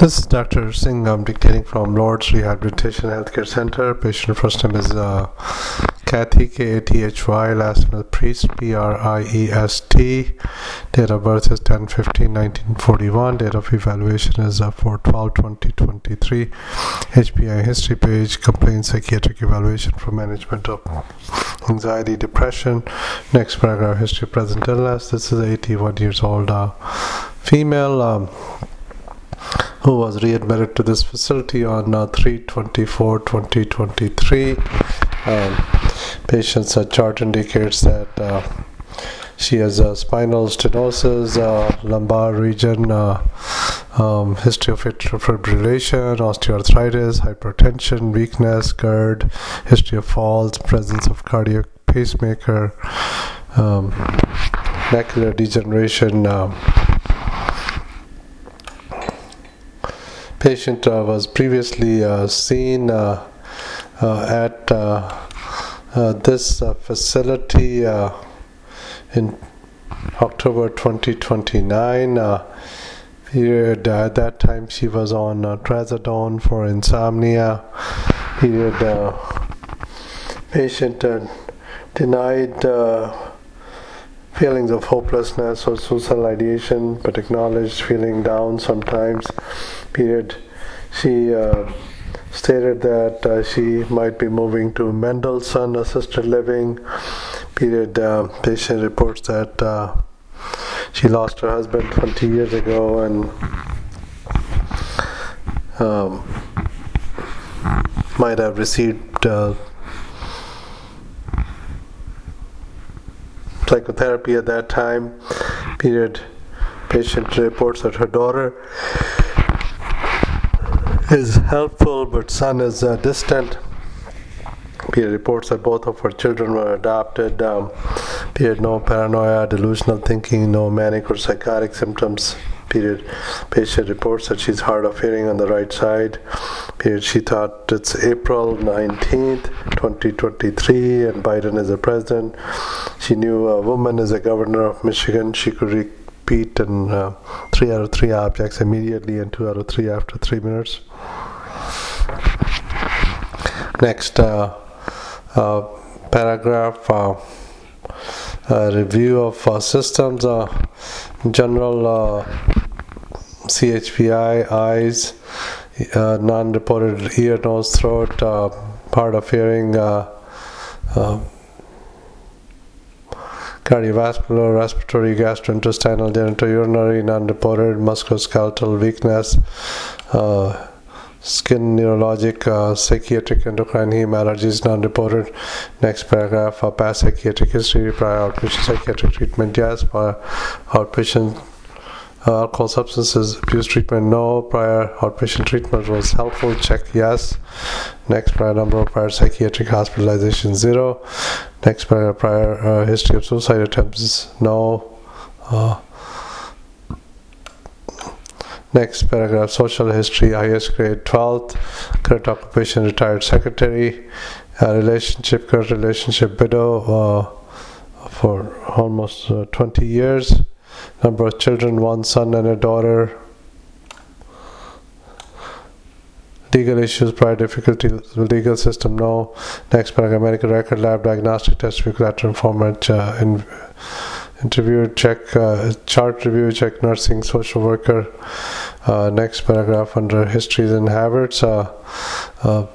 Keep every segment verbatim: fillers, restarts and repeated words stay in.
This is Doctor Singh. I'm dictating from Lord's Rehabilitation Healthcare Center. Patient first name is uh, Kathy, K A T H Y. Last name is Priest, P R I E S T. Date of birth is ten fifteen nineteen forty-one. Date of evaluation is uh, four twelve twenty twenty-three. H P I history page. Complaint psychiatric evaluation for management of anxiety, depression. Next paragraph, history of present illness. This is eighty-one years old uh, female. Um, who was readmitted to this facility on uh, three twenty-four twenty twenty-three. Um, patient's uh, chart indicates that uh, she has a spinal stenosis, uh, lumbar region, uh, um, history of atrial fibrillation, osteoarthritis, hypertension, weakness, GERD, history of falls, presence of cardiac pacemaker, um, macular degeneration. Um, Patient uh, was previously uh, seen uh, uh, at uh, uh, this uh, facility uh, in October twenty twenty-nine. Uh, period, uh, at that time she was on uh, trazodone for insomnia. Period, uh, patient uh, denied uh, feelings of hopelessness or suicidal ideation, but acknowledged feeling down sometimes. Period. She uh, stated that uh, she might be moving to Mendelssohn assisted living. Period. Uh, patient reports that uh, she lost her husband twenty years ago and um, might have received uh, psychotherapy at that time. Period. Patient reports that her daughter is helpful, but son is uh, distant. Period. Reports that both of her children were adopted. Um, period. No paranoia, delusional thinking, no manic or psychotic symptoms. Period. Patient reports that she's hard of hearing on the right side. Period. She thought it's April nineteenth twenty twenty-three and Biden is the president. She knew a woman is a governor of Michigan. She could repeat in uh, three out of three objects immediately and two out of three after three minutes. Next uh, uh, paragraph, uh, uh, review of uh, systems, uh, general uh, C H P I, eyes, uh, non-reported ear, nose, throat, uh, part of hearing, uh, uh, cardiovascular, respiratory, gastrointestinal, genitourinary, non-reported, musculoskeletal weakness, uh, skin, neurologic, uh, psychiatric, endocrine, heme, allergies, non-reported. Next paragraph, uh, past psychiatric history, prior outpatient psychiatric treatment, yes. Prior outpatient uh, alcohol substances abuse treatment, no. Prior outpatient treatment was helpful, check, yes. Next, prior number of prior psychiatric hospitalization, zero. Next, prior, prior uh, history of suicide attempts, no. Uh, Next paragraph, social history, highest grade, twelfth, current occupation, retired secretary, uh, relationship, current relationship, widow uh, for almost uh, twenty years, number of children, one son and a daughter, legal issues, prior difficulty, legal system, no. Next paragraph, medical record, lab diagnostic test, collateral format, uh, in, interview, check, uh, chart review, check, nursing, social worker. Uh, next paragraph under histories and habits, uh, uh,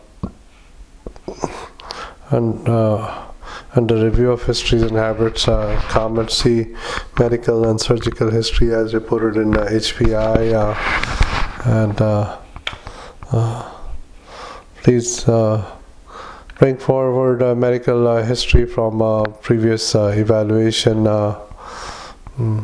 and uh, under review of histories and habits, uh, comment C, medical and surgical history as reported in uh, H P I, uh, and uh, uh, please uh, bring forward uh, medical uh, history from uh, previous uh, evaluation. Uh, mm.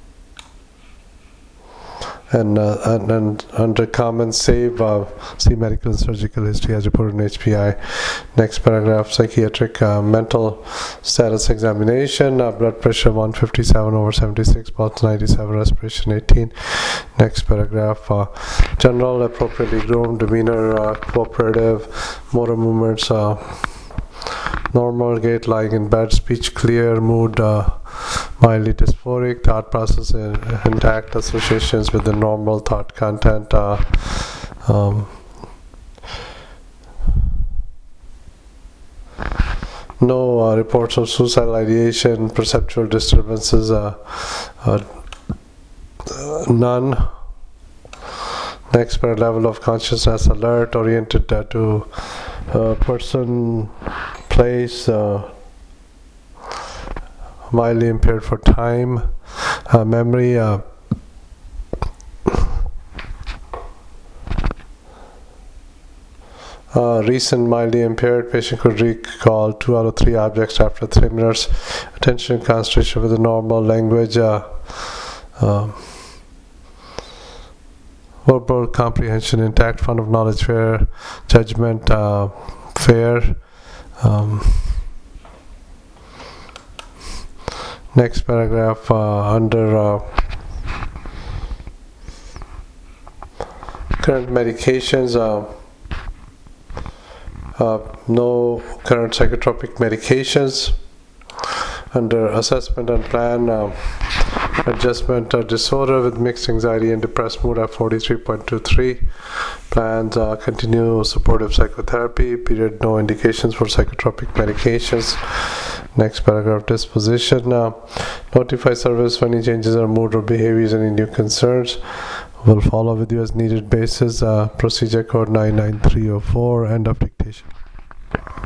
And, uh, and, and under comment save, uh, see medical and surgical history as reported in H P I. Next paragraph, psychiatric uh, mental status examination, uh, blood pressure one fifty-seven over seventy-six, pulse ninety-seven, respiration eighteen. Next paragraph, uh, general appropriately groomed, demeanor uh, cooperative, motor movements uh, normal, gait lying in bed, speech clear, mood uh, mildly dysphoric, thought process in, intact, associations with the normal thought content. Uh, um, no uh, reports of suicidal ideation, perceptual disturbances, uh, uh, uh, none. Next, per level of consciousness, alert, oriented uh, to uh, person, place, uh, mildly impaired for time, uh, memory, uh, uh, recent mildly impaired. Patient could recall two out of three objects after three minutes. Attention and concentration with the normal language. Uh, uh, verbal comprehension intact, fund of knowledge fair, judgment uh, fair. Um, next paragraph uh, under uh, current medications, uh, uh, no current psychotropic medications. Under assessment and plan, uh, adjustment uh, disorder with mixed anxiety and depressed mood at forty-three point two three. Plans uh, continue supportive psychotherapy. Period. No indications for psychotropic medications. Next paragraph, disposition. Uh, notify service for any changes in mood or behaviors, any new concerns. Will follow with you as needed basis. Uh, procedure code nine nine three zero four. End of dictation.